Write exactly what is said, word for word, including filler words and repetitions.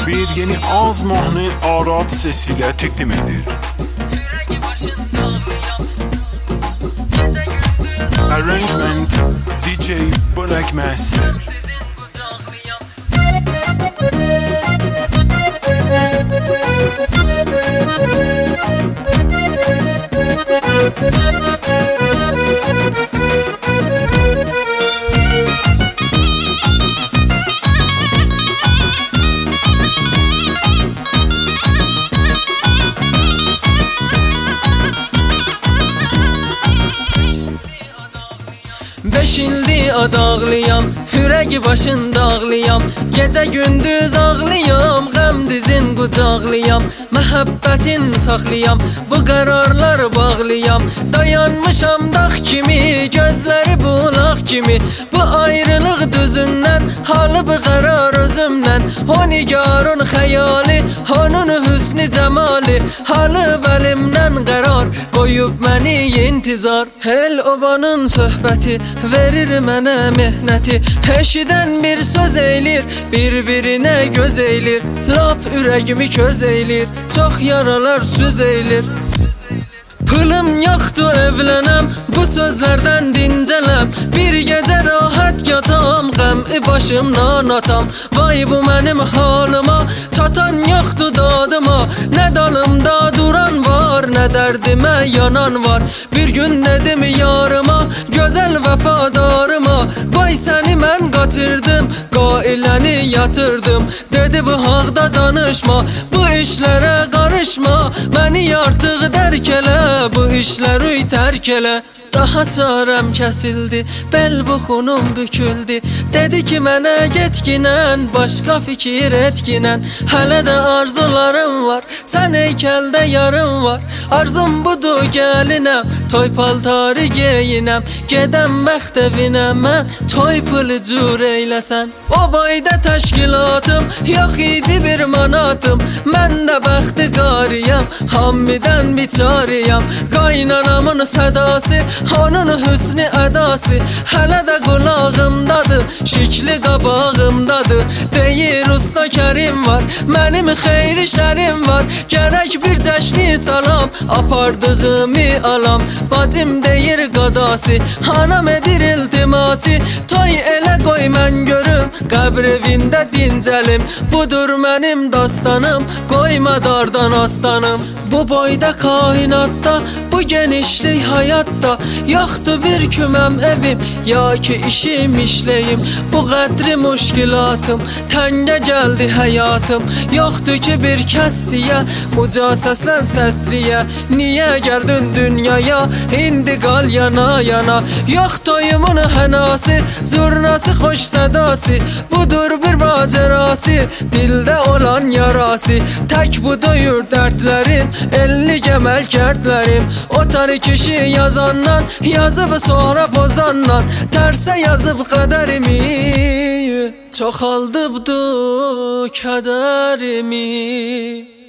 bir yeni ağız mahnı Arad sesiyle təqdim edir. Arrangement D J Black Master. Beş ildi adağlıyam, ürəgi başında ağlıyam, gecə gündüz ağlıyam, qəm dizin qucaqlıyam, məhəbbətin saxlıyam, bu qərarlar bağlıyam, dayanmışam dağ kimi, gözləri bulaq kimi, bu ayrılıq düzümdən, halı bu qərar özümdən, o nigarın xəyali, onun hüsnü cəmali, halı bəlimdən qərar, qoyub məni intizar, el obanın söhbəti, verir mənə mehnəti, eşidən bir söz eylir, bir-birinə göz eylir, lap ürəyimi köz eylir, çox yaralar süz eylir. Pılım yoxdur evlənəm, bu sözlərdən dincələm, bir gecə rahat yatam, qəmi başımdan atam, vay bu mənim halıma, çatan yoxdur dadıma, nə dalımda duran var, nə dərdimə yanan var, bir gün dedim yarıma, gözəl vəfadarıma, vay səni mən qaçırdım, qailəni yatırdım, dedi bu haqda danışma, bu işlərə qarışma, məni artıq dərk elə, bu işləri tərk elə. Daha çarəm kəsildi, bel buxunum büküldü, dedi ki mənə getginən, başqa fikir etginən, hələ də arzularım var, sən heykəldə yarım var, arzum budur gəlinəm, toy paltarı geyinəm, gedəm bəxt evinə mən, toy pılı cür eyləsən. O boyda təşkilatım, yox idi bir manatım, mən də bəxti qariyəm, hammidən biçariyəm, qaynanamın sədası, onun hüsnü ədası, hələ də qulağımdadır, şikli qabağımdadır, deyir usta Kərim var, mənim xeyri şərim var, gərək bir cəşni salam, apardığımı alam, bacım deyir qadası, anam edir iltimasi, toy elə qoy mən görüm, qəbr evində dincəlim, budur mənim dastanım, qoyma dardan astanım, bu boyda kainatda, bu genişlik hayatda, yoxdur bir küməm evim, ya ki işim işləyim, bu qədri müşkilatım, təngə gəldi həyatım, yoxdur ki bir kəs deyə, uca səslən səsliyə, niyə gəldin dünyaya, indi qal yana yana, yox toyumun hənası, zurnası xoş sədası, budur bir macerası, dildə olan yarası, tək bu doyur dərdlərim, elli gəməl kərdlərim, o tarı kişi yazandan, yazıb sonra pozandan, tərsə yazıb qədərimi, çoxaldıbdı kədərimi.